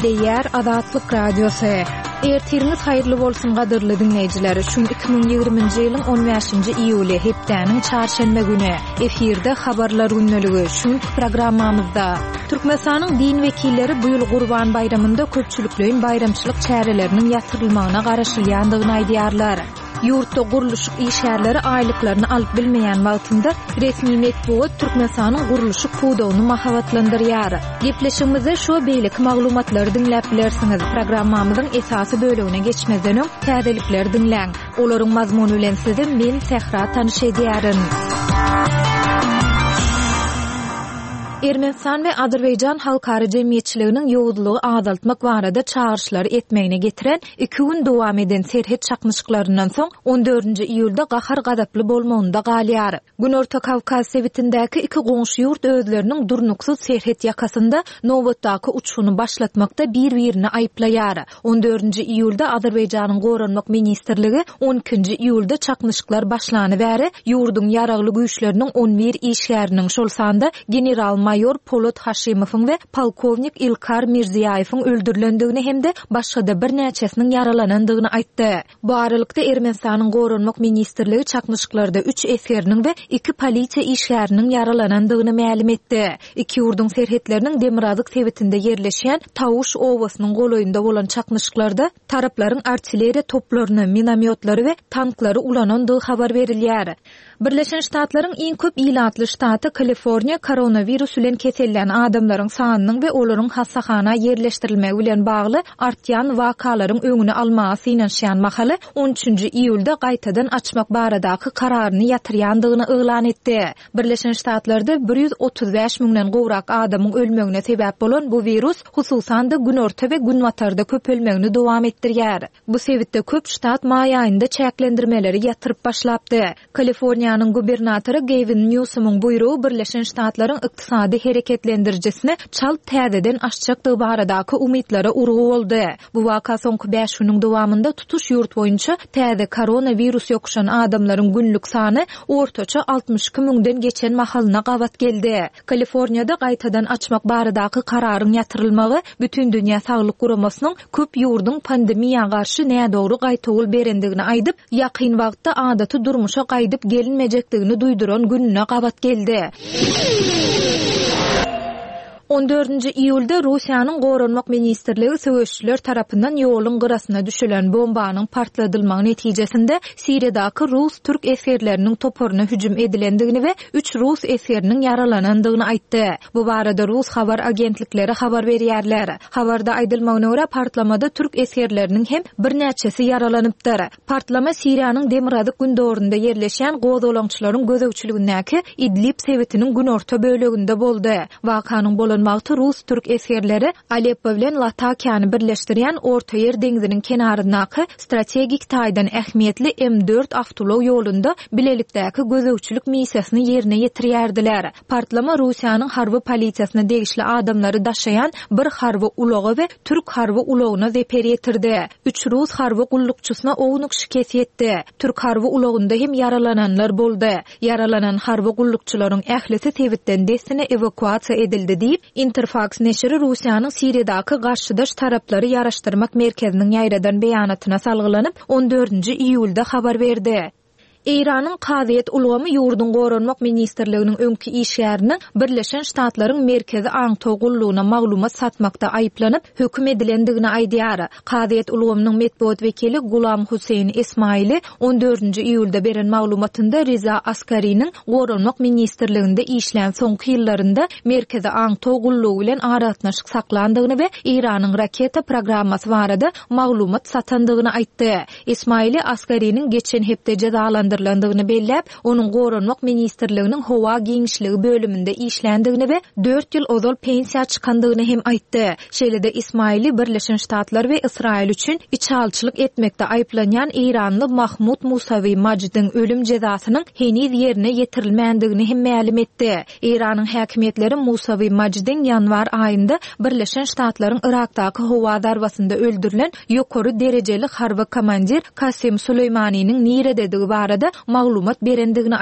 Diýär Azatlyk Radiosu. Ertiriniz hayırlı bolsun gadyrly dinleýijiler. Şu 2020-nji ýylyň 15-nji iýuly hepdeniň çarşembe güni efirde habarlar günneligi. Şu programmamyzda Türkmenistanyň din wekilleri bu ýyl Gurban bayramynda köpçüliklerin bayramçylyk çäreleriniň ýatyrylmagyna garaşylýandygyny aýdýarlar. Yurtda guruluşyk işgärleri aýlyklaryny alyp bilmeýän wagtynda resmi medeniýet Türkmenistanyň guruluşyk puwdagyny mahabatlandyrýar. Gepleşigimizde şu beýlik maglumatlary dinläp bilersiňiz. Programmamyzyň esasy bölegine geçmezden öň täzelikler dinläň. Olaryň mazmuny bilen sizi men Sehra tanyş edýärin. Ermenistan we Azerbaýjan halkary jemgyýetçiliginiň ýowuzlugy azaltmak barada çağrışlary etmegine getiren 2 gün dowam eden serhet çakmyşyklarynyň soň 14-nji iýulda gahar gadaply bolmagynda galýar. Günorta Kawkaz sebitindäki 2 goňşy ýurt özleriniň durnuksuz serhet ýakasynda nowbatdaky uçuşuny başlatmakda bir-birini aýplaýar. 14-nji iýulda Azerbaýjanyň Goranmak ministrligi 12-nji iýulda çakmyşyklar başlanybery ýurduň ýaragly güýçleriniň 11 işgäriniň şol sanda general Mayor Polat Haşimowyň we polkovnik İlkar Mirziýaýewiň öldürilendigini hemde başga bir näçesiniň yaralanandygyny aýtdy. Bu aralykda Ermenistanyň Goranmak ministrligi çakmyşyklarda 3 eseriniň we 2 polisiýa işgäriniň yaralanandygyny ma'lum etdi. 2 ýurdun serhetleriniň Demirazık sebitinde ýerleşýän Tavuş owasynyň golaýynda bolan çakmyşyklarda taraplaryň artilleriýa toplaryny, minomyotlary we tanklary ulanandygy habar berilýär. Birleşen Ştatlaryň iň köp ilatly ştaty Kaliforniýa koronavirus bilen kesellän adamlaryň sanynyň we olaryň hassahana ýerleşdirilmegi bilen bagly artýan wakalaryň öňüne almagy ýanşýan mahaly 13-nji iýulda gaýtadan açmak baradaky kararyny ýatyrýandygyny elan etdi. Birleşen Ştatlarda 135 miňden gowrak adamyň ölmegine sebäp bolan bu virus hususan da günorta we günwatarda köpelmegini dowam etdirýär. Bu sebitde köp ştat maý aýynda çäklendirmeleri ýatyryp başlapdy. Kaliforniýanyň gubernatory Gavin Newsom'un buýrugy Birleşen Ştatlaryň ykdysady hereketlendirjisini çal täzeden açjakdygy baradaky umytlara urgu boldy. Bu waka soňky 5 güniň dowamında tutuş ýurt boýunça täze koronavirus ýokuşan adamlaryň günlük sany ortaça 62 miňden geçen mahalyna gabat geldi. Kaliforniýada gaýtadan açmak baradaky kararyň ýatyrylmagy bütün dünýä saglyk guramasynyň köp ýurdun pandemiýa garşy nädogry gaýtagul berendigini aýdyp, ýakyn wagtda adaty durmuşa gaýdyp gelinmejekdigini duýduran gününe gabat geldi. 14-nji iýulda Russiýanyň Goranmak ministrligi söwüşçüler tarapyndan ýoluň gyrasyna düşülen bombanyň partladylmagy netijesinde Siriýadaky Rus-Türk esgerleriniň toporuna hüjüm edilendigini we 3 Rus esgeriniň yaralanandygyny aýtdy. Bu barada Rus habar agentlikleri habar berýärler. Habarda aýdylmagyna görä partlamada Türk esgerleriniň hem bir näçesi yaralanypdyr. Partlama Siriýanyň Demirazık gündorunda ýerleşýän gozolaňçylaryň gözegçiligindäki Idlib sebitiniň günorta böleginde boldy. Wakanyň bolan Malta Rus-Türk esgerleri Aleppo bilen Latakiýany birleşdirýän Orta Ýer deňiziniň kenaryndaky strategik taýdan ähmiýetli M4 awtolow ýolunda bilelikdäki gözegçilik missiýasyny ýerine ýetirýärdiler. Partlama Russiýanyň harby polisiýasyna degişli adamlary daşaýan bir harby ulagy we Türk harby ulagyna zeper ýetirdi. 3 Rus harby gullukçysyna owunyk şikayet etdi. Türk harby ulagynda hem yaralananlar boldy. Yaralanan harby gullukçylaryň ählisi sebitden desine evakuasiýa edildi diýip Interfax neşri Russiýanyň Siriýadaky garşydaş taraplary ýaraşdyrmak merkeziniň ýaýradan beýanatyna salgylanyp 14-nji iýulda habar berdi. İran'ın Qadiyet ulgamy ýurdun Goranmak ministrliginiň öňki işgärini Birleşen Ştatlaryň merkezi aňtaw gullugyna maglumat satmakda aýplanyp hökm edilendigini aýdýar. Qadiyet ulgamynyň medeniýet wekili Gulam Huseyn Ismaili 14-nji iýulda beren maglumatynda Riza Askariň Goranmak ministrliginde işlän soňky ýyllarynda merkezi aňtaw gullugy bilen aratnaşyk saklandygyny we İran'yň raketa programmasy barada maglumat satandygyny aýtdy. Ismaili Askariň geçen hepde cezalandyryldygyny belläp, onuň Goranmak ministrliginiň howa giňişligi bölüminde işländigini we 4 ýyl ozal pensiýa çykandygyny hem aýtdy. Şeýle-de Ismaili Birleşen Ştatlar we Israil üçin içalçylyk etmekde aýplanýan İranly Mahmud Musawi Majdyň ölüm jezasynyň heniz ýerine ýetirilmändigini hem ma'lum etdi. İranyň häkimetleri Musawi Majdyň ýanwar aýynda Birleşen Ştatlaryň Irakdaky howa darbasynda öldürilen ýokary derejeli harby komandir Kasim Süleýmanyň nirededigi barada maglumat berendigini